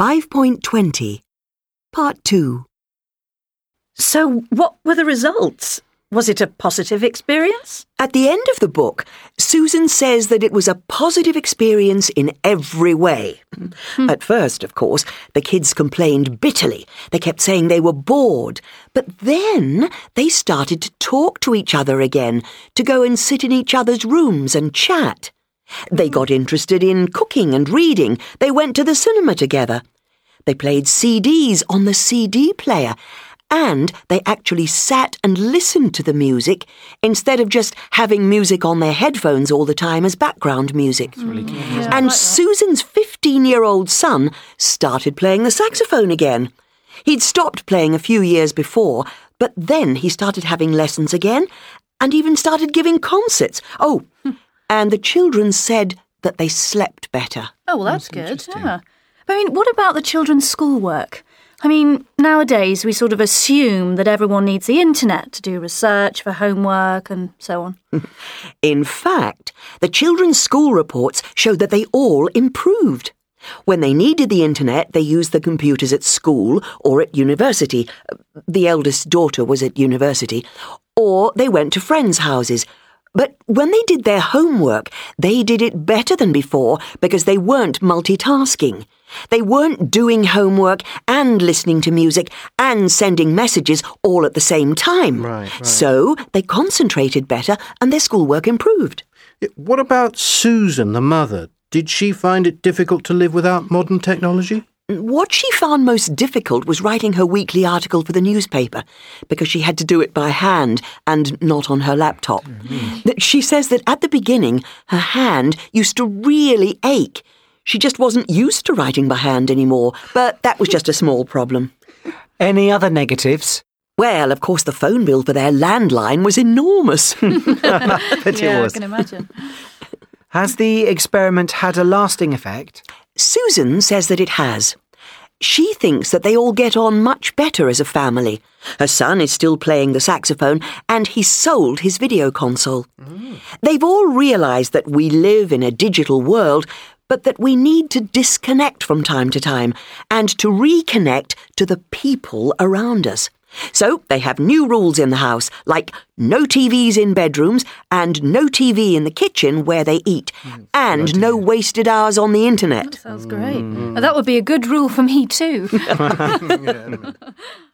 5.20, Part 2. So what were the results? Was it a positive experience? At the end of the book, Susan says that it was a positive experience in every way. At first, of course, the kids complained bitterly. They kept saying they were bored. But then they started to talk to each other again, to go and sit in each other's rooms and chat. They got interested in cooking and reading. They went to the cinema together. They played CDs on the CD player. And they actually sat and listened to the music instead of just having music on their headphones all the time as background music. It's really good. And Susan's 15-year-old son started playing the saxophone again. He'd stopped playing a few years before, but then he started having lessons again and even started giving concerts. Oh, and the children said that they slept better. Oh, well, that's good. Yeah. But, what about the children's schoolwork? Nowadays we sort of assume that everyone needs the internet to do research for homework and so on. In fact, the children's school reports showed that they all improved. When they needed the internet, they used the computers at school or at university. The eldest daughter was at university. Or they went to friends' houses. But when they did their homework, they did it better than before because they weren't multitasking. They weren't doing homework and listening to music and sending messages all at the same time. Right. So they concentrated better and their schoolwork improved. What about Susan, the mother? Did she find it difficult to live without modern technology? What she found most difficult was writing her weekly article for the newspaper, because she had to do it by hand and not on her laptop. She says that at the beginning, her hand used to really ache. She just wasn't used to writing by hand anymore, but that was just a small problem. Any other negatives? Well, of course, the phone bill for their landline was enormous. I can imagine. Has the experiment had a lasting effect? Susan says that it has. She thinks that they all get on much better as a family. Her son is still playing the saxophone and he's sold his video console. They've all realised that we live in a digital world, but that we need to disconnect from time to time and to reconnect to the people around us. So they have new rules in the house, like no TVs in bedrooms and no TV in the kitchen where they eat, and no wasted hours on the internet. That sounds great. That would be a good rule for me too.